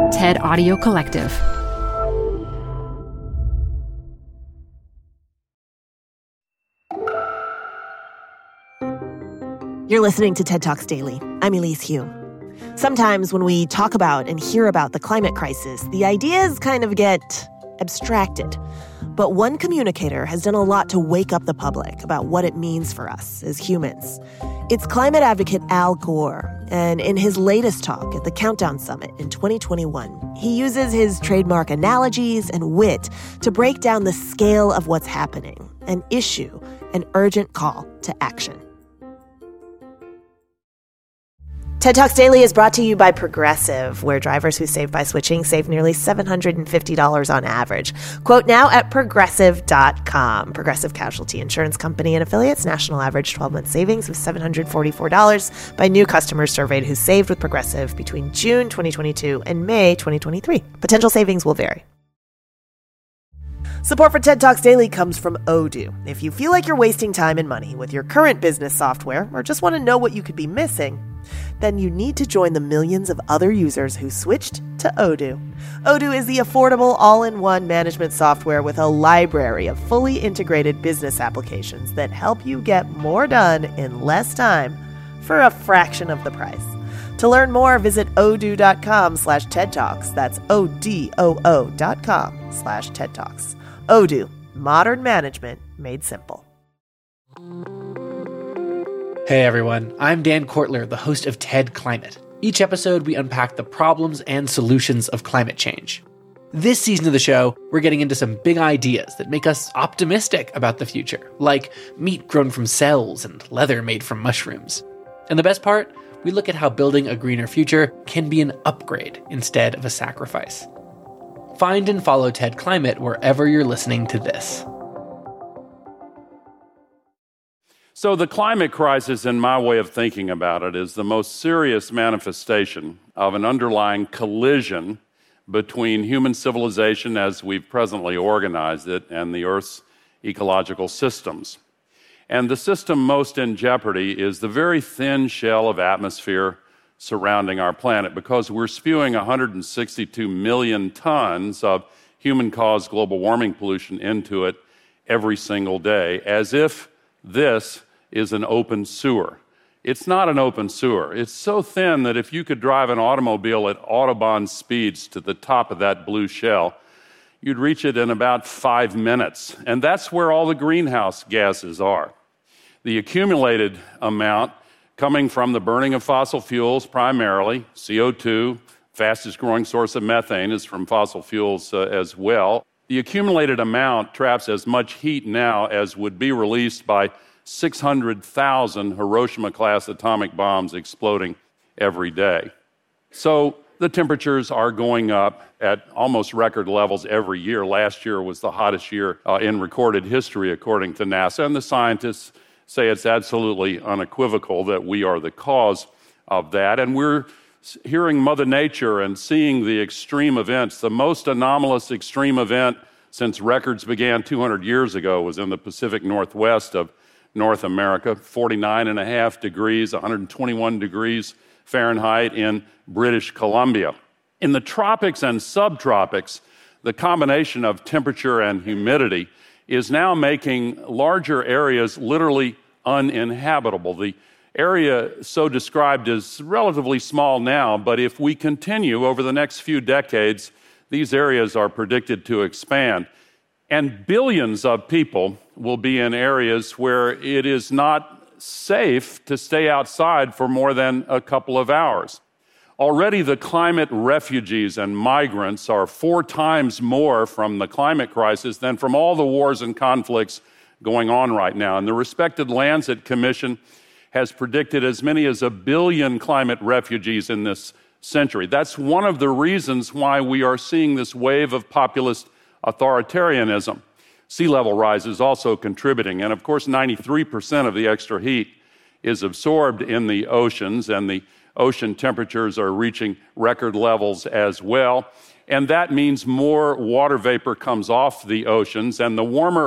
TED Audio Collective. You're listening to TED Talks Daily. I'm Elise Hu. Sometimes when we talk about and hear about the climate crisis, the ideas kind of get abstracted. But one communicator has done a lot to wake up the public about what it means for us as humans. It's climate advocate Al Gore, and in his latest talk at the Countdown Summit in 2021, he uses his trademark analogies and wit to break down the scale of what's happening and issue an urgent call to action. TED Talks Daily is brought to you by Progressive, where drivers who save by switching save nearly $750 on average. Quote now at Progressive.com. Progressive Casualty Insurance Company and Affiliates. National average 12-month savings of $744 by new customers surveyed who saved with Progressive between June 2022 and May 2023. Potential savings will vary. Support for TED Talks Daily comes from Odoo. If you feel like you're wasting time and money with your current business software or just want to know what you could be missing, then you need to join the millions of other users who switched to Odoo. Odoo is the affordable all-in-one management software with a library of fully integrated business applications that help you get more done in less time for a fraction of the price. To learn more, visit odoo.com/TED Talks. That's ODOO.com/TED Talks. Odoo, modern management made simple. Hey everyone, I'm Dan Kortler, the host of TED Climate. Each episode, we unpack the problems and solutions of climate change. This season of the show, we're getting into some big ideas that make us optimistic about the future, like meat grown from cells and leather made from mushrooms. And the best part, we look at how building a greener future can be an upgrade instead of a sacrifice. Find and follow TED Climate wherever you're listening to this. So the climate crisis, in my way of thinking about it, is the most serious manifestation of an underlying collision between human civilization as we've presently organized it and the Earth's ecological systems. And the system most in jeopardy is the very thin shell of atmosphere surrounding our planet, because we're spewing 162 million tons of human-caused global warming pollution into it every single day, as if this is an open sewer. It's not an open sewer. It's so thin that if you could drive an automobile at Autobahn speeds to the top of that blue shell, you'd reach it in about 5 minutes. And that's where all the greenhouse gases are. The accumulated amount coming from the burning of fossil fuels, primarily CO2, fastest growing source of methane is from fossil fuels as well. The accumulated amount traps as much heat now as would be released by 600,000 Hiroshima-class atomic bombs exploding every day. So the temperatures are going up at almost record levels every year. Last year was the hottest year in recorded history, according to NASA, and the scientists say it's absolutely unequivocal that we are the cause of that. And we're hearing Mother Nature and seeing the extreme events. The most anomalous extreme event since records began 200 years ago was in the Pacific Northwest of North America, 49.5 degrees, 121 degrees Fahrenheit in British Columbia. In the tropics and subtropics, the combination of temperature and humidity is now making larger areas literally uninhabitable. The area so described is relatively small now, but if we continue over the next few decades, these areas are predicted to expand. And billions of people will be in areas where it is not safe to stay outside for more than a couple of hours. Already the climate refugees and migrants are 4 times more from the climate crisis than from all the wars and conflicts going on right now. And the respected Lancet Commission has predicted as many as 1 billion climate refugees in this century. That's one of the reasons why we are seeing this wave of populist authoritarianism. Sea level rise is also contributing, and of course 93% of the extra heat is absorbed in the oceans, and the ocean temperatures are reaching record levels as well. And that means more water vapor comes off the oceans, and the warmer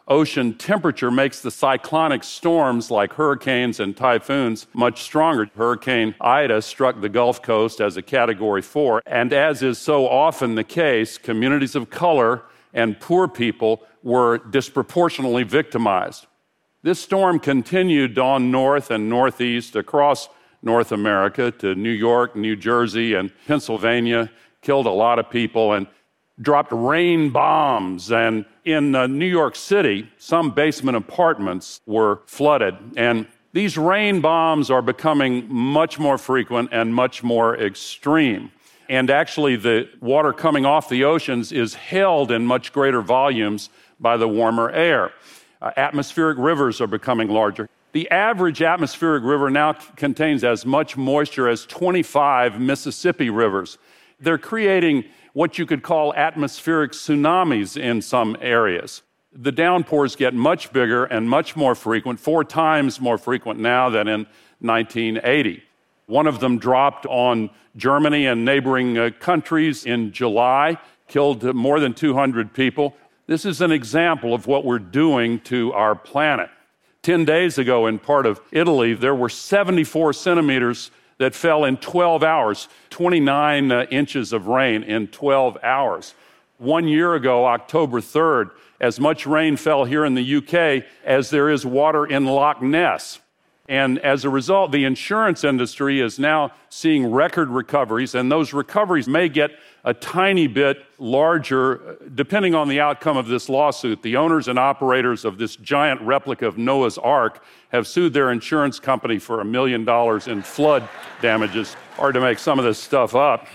ocean temperature makes the cyclonic storms like hurricanes and typhoons much stronger. Hurricane Ida struck the Gulf Coast as a Category 4, and as is so often the case, communities of color and poor people were disproportionately victimized. This storm continued on north and northeast across North America to New York, New Jersey, and Pennsylvania, killed a lot of people, and dropped rain bombs. And in New York City, some basement apartments were flooded. And these rain bombs are becoming much more frequent and much more extreme. And actually, the water coming off the oceans is held in much greater volumes by the warmer air. Atmospheric rivers are becoming larger. The average atmospheric river now contains as much moisture as 25 Mississippi rivers. They're creating what you could call atmospheric tsunamis in some areas. The downpours get much bigger and much more frequent, 4 times more frequent now than in 1980. One of them dropped on Germany and neighboring countries in July, killed more than 200 people. This is an example of what we're doing to our planet. 10 days ago in part of Italy, there were 74 centimeters that fell in 12 hours, 29 inches of rain in 12 hours. 1 year ago, October 3rd, as much rain fell here in the UK as there is water in Loch Ness. And as a result, the insurance industry is now seeing record recoveries, and those recoveries may get a tiny bit larger depending on the outcome of this lawsuit. The owners and operators of this giant replica of Noah's Ark have sued their insurance company for $1 million in flood damages. Hard to make some of this stuff up.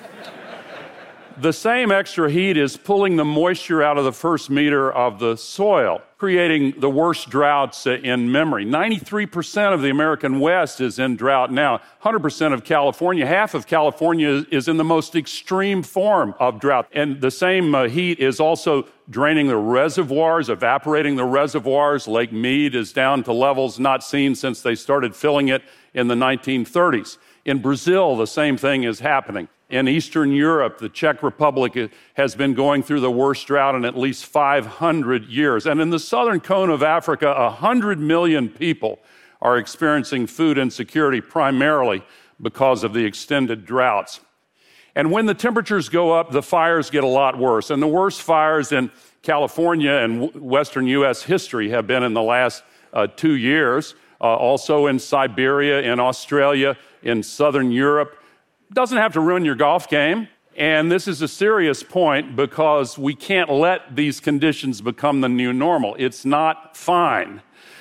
The same extra heat is pulling the moisture out of the first meter of the soil, creating the worst droughts in memory. 93% of the American West is in drought now. 100% of California, half of California is in the most extreme form of drought. And the same heat is also draining the reservoirs, evaporating the reservoirs. Lake Mead is down to levels not seen since they started filling it in the 1930s. In Brazil, the same thing is happening. In Eastern Europe, the Czech Republic has been going through the worst drought in at least 500 years. And in the southern cone of Africa, 100 million people are experiencing food insecurity primarily because of the extended droughts. And when the temperatures go up, the fires get a lot worse. And the worst fires in California and western U.S. history have been in the last 2 years, also in Siberia, in Australia, in southern Europe. Doesn't have to ruin your golf game. And this is a serious point because we can't let these conditions become the new normal. It's not fine.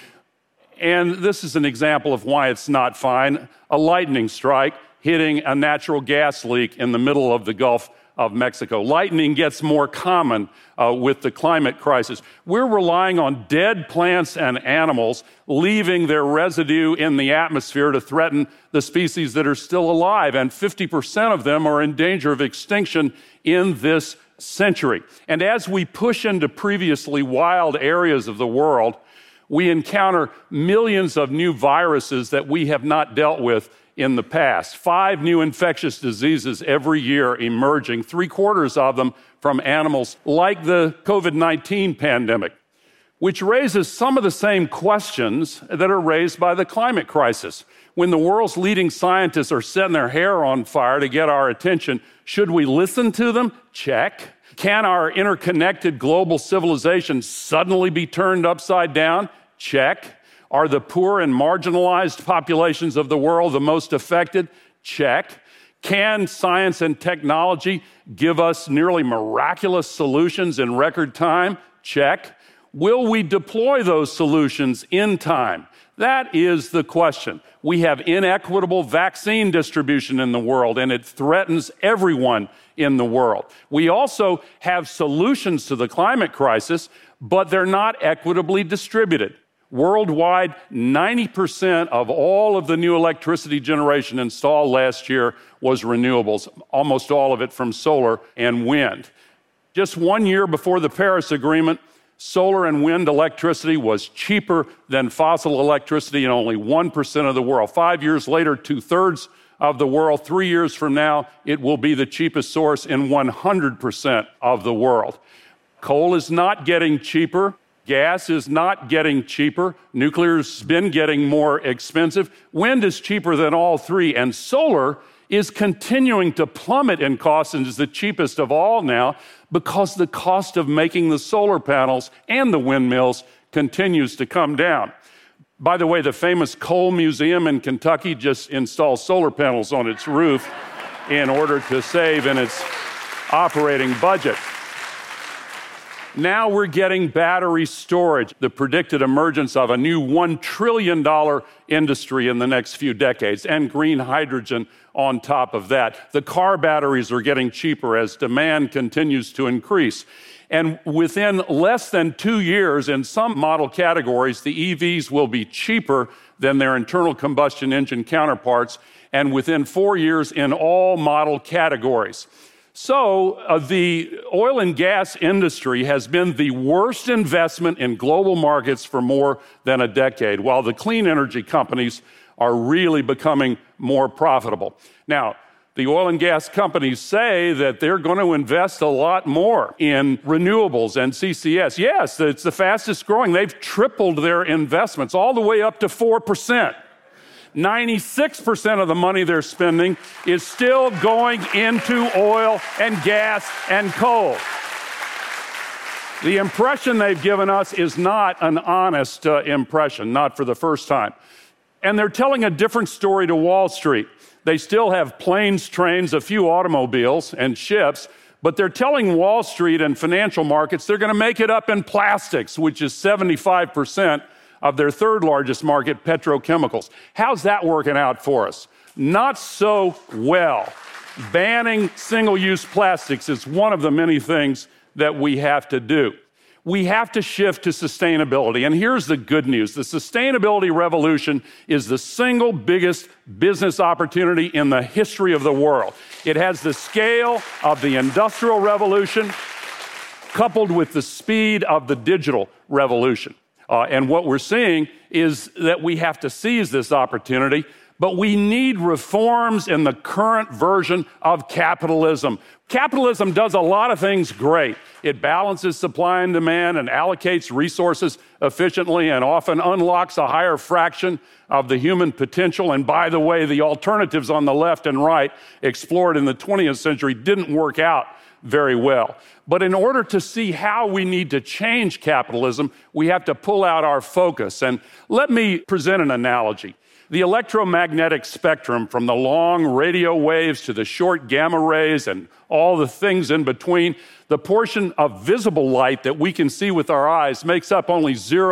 And this is an example of why it's not fine. A lightning strike hitting a natural gas leak in the middle of the Gulf of Mexico. Lightning gets more common with the climate crisis. We're relying on dead plants and animals leaving their residue in the atmosphere to threaten the species that are still alive, and 50% of them are in danger of extinction in this century. And as we push into previously wild areas of the world, we encounter millions of new viruses that we have not dealt with in the past. 5 new infectious diseases every year emerging, 3/4 of them from animals, like the COVID-19 pandemic, which raises some of the same questions that are raised by the climate crisis. When the world's leading scientists are setting their hair on fire to get our attention, should we listen to them? Check. Can our interconnected global civilization suddenly be turned upside down? Check. Are the poor and marginalized populations of the world the most affected? Check. Can science and technology give us nearly miraculous solutions in record time? Check. Will we deploy those solutions in time? That is the question. We have inequitable vaccine distribution in the world, and it threatens everyone in the world. We also have solutions to the climate crisis, but they're not equitably distributed. Worldwide, 90% of all of the new electricity generation installed last year was renewables, almost all of it from solar and wind. Just 1 year before the Paris Agreement, solar and wind electricity was cheaper than fossil electricity in only 1% of the world. 5 years later, 2/3 of the world. 3 years from now, it will be the cheapest source in 100% of the world. Coal is not getting cheaper. Gas is not getting cheaper. Nuclear's been getting more expensive. Wind is cheaper than all three. And solar is continuing to plummet in cost and is the cheapest of all now because the cost of making the solar panels and the windmills continues to come down. By the way, the famous Coal Museum in Kentucky just installed solar panels on its roof in order to save in its operating budget. Now we're getting battery storage, the predicted emergence of a new $1 trillion industry in the next few decades, and green hydrogen on top of that. The car batteries are getting cheaper as demand continues to increase. And within less than 2 years, in some model categories, the EVs will be cheaper than their internal combustion engine counterparts, and within 4 years in all model categories. So the oil and gas industry has been the worst investment in global markets for more than a decade, while the clean energy companies are really becoming more profitable. Now, the oil and gas companies say that they're going to invest a lot more in renewables and CCS. Yes, it's the fastest growing. They've tripled their investments all the way up to 4%. 96% of the money they're spending is still going into oil and gas and coal. The impression they've given us is not an honest impression, not for the first time. And they're telling a different story to Wall Street. They still have planes, trains, a few automobiles, and ships, but they're telling Wall Street and financial markets they're going to make it up in plastics, which is 75% of their third largest market, petrochemicals. How's that working out for us? Not so well. Banning single-use plastics is one of the many things that we have to do. We have to shift to sustainability. And here's the good news. The sustainability revolution is the single biggest business opportunity in the history of the world. It has the scale of the Industrial Revolution coupled with the speed of the digital revolution. And what we're seeing is that we have to seize this opportunity, but we need reforms in the current version of capitalism. Capitalism does a lot of things great. It balances supply and demand and allocates resources efficiently and often unlocks a higher fraction of the human potential. And by the way, the alternatives on the left and right explored in the 20th century didn't work out very well. But in order to see how we need to change capitalism, we have to pull out our focus. And let me present an analogy. The electromagnetic spectrum, from the long radio waves to the short gamma rays and all the things in between, the portion of visible light that we can see with our eyes makes up only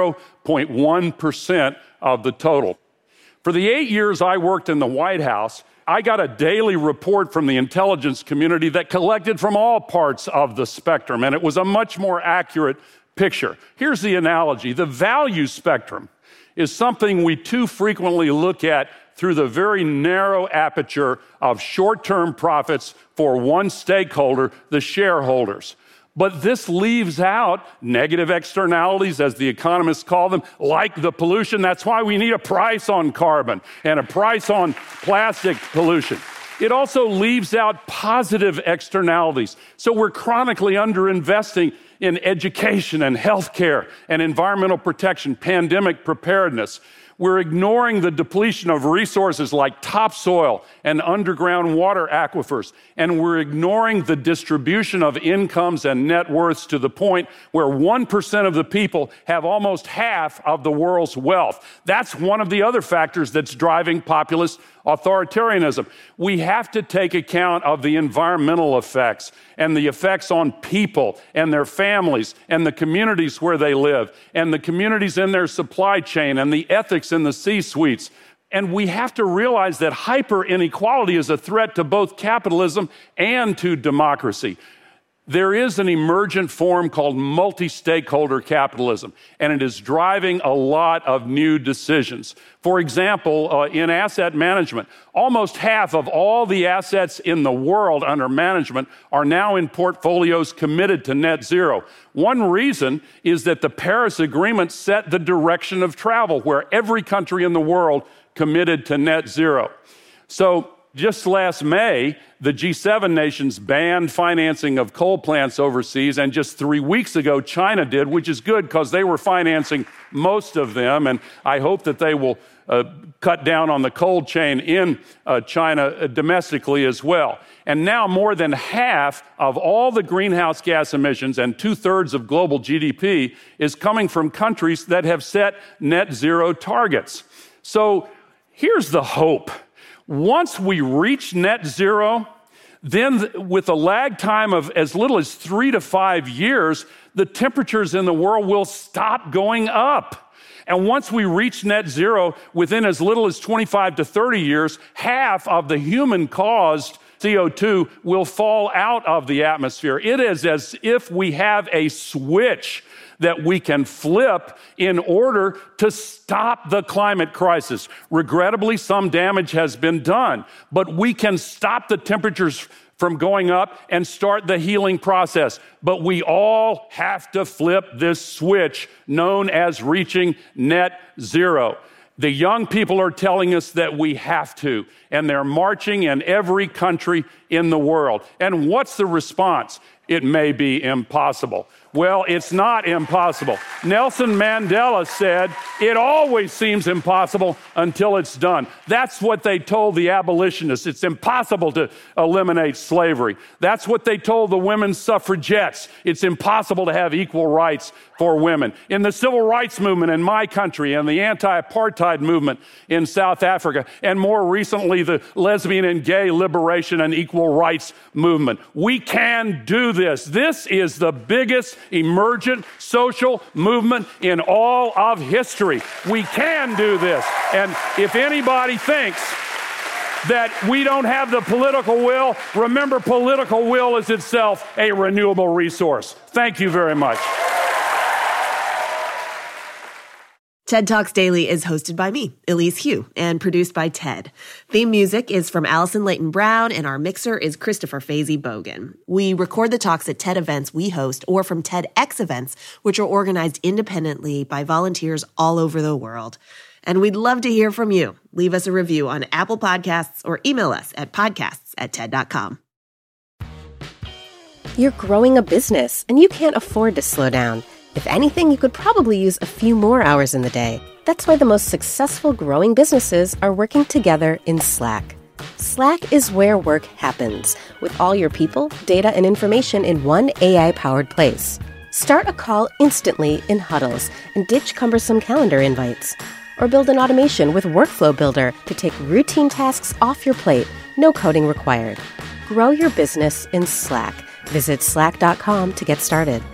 0.1% of the total. For the 8 years I worked in the White House, I got a daily report from the intelligence community that collected from all parts of the spectrum, and it was a much more accurate picture. Here's the analogy. The value spectrum is something we too frequently look at through the very narrow aperture of short-term profits for one stakeholder, the shareholders. But this leaves out negative externalities, as the economists call them, like the pollution. That's why we need a price on carbon and a price on plastic pollution. It also leaves out positive externalities. So we're chronically underinvesting in education and healthcare and environmental protection, pandemic preparedness. We're ignoring the depletion of resources like topsoil and underground water aquifers, and we're ignoring the distribution of incomes and net worths to the point where 1% of the people have almost half of the world's wealth. That's one of the other factors that's driving populist authoritarianism. We have to take account of the environmental effects and the effects on people and their families and the communities where they live and the communities in their supply chain and the ethics in the C-suites. And we have to realize that hyper inequality is a threat to both capitalism and to democracy. There is an emergent form called multi-stakeholder capitalism, and it is driving a lot of new decisions. For example, in asset management, almost half of all the assets in the world under management are now in portfolios committed to net zero. One reason is that the Paris Agreement set the direction of travel, where every country in the world committed to net zero. So Just last May, the G7 nations banned financing of coal plants overseas, and just 3 weeks ago, China did, which is good because they were financing most of them, and I hope that they will cut down on the cold chain in China domestically as well. And now more than half of all the greenhouse gas emissions and 2/3 of global GDP is coming from countries that have set net zero targets. So here's the hope. Once we reach net zero, then with a lag time of as little as 3 to 5 years, the temperatures in the world will stop going up. And once we reach net zero, within as little as 25 to 30 years, half of the human-caused CO2 will fall out of the atmosphere. It is as if we have a switch that we can flip in order to stop the climate crisis. Regrettably, some damage has been done, but we can stop the temperatures from going up and start the healing process. But we all have to flip this switch known as reaching net zero. The young people are telling us that we have to, and they're marching in every country in the world. And what's the response? It may be impossible. Well, it's not impossible. Nelson Mandela said, it always seems impossible until it's done. That's what they told the abolitionists. It's impossible to eliminate slavery. That's what they told the women's suffragettes. It's impossible to have equal rights for women. In the civil rights movement in my country and the anti-apartheid movement in South Africa, and more recently, the lesbian and gay liberation and equal rights movement. We can do this. This is the biggest emergent social movement in all of history. We can do this. And if anybody thinks that we don't have the political will, remember, political will is itself a renewable resource. Thank you very much. TED Talks Daily is hosted by me, Elise Hu, and produced by TED. Theme music is from Allison Leighton Brown, and our mixer is Christopher Fazy Bogan. We record the talks at TED events we host or from TEDx events, which are organized independently by volunteers all over the world. And we'd love to hear from you. Leave us a review on Apple Podcasts or email us at podcasts@ted.com. You're growing a business, and you can't afford to slow down. If anything, you could probably use a few more hours in the day. That's why the most successful growing businesses are working together in Slack. Slack is where work happens, with all your people, data, and information in one AI-powered place. Start a call instantly in huddles and ditch cumbersome calendar invites. Or build an automation with Workflow Builder to take routine tasks off your plate, no coding required. Grow your business in Slack. Visit slack.com to get started.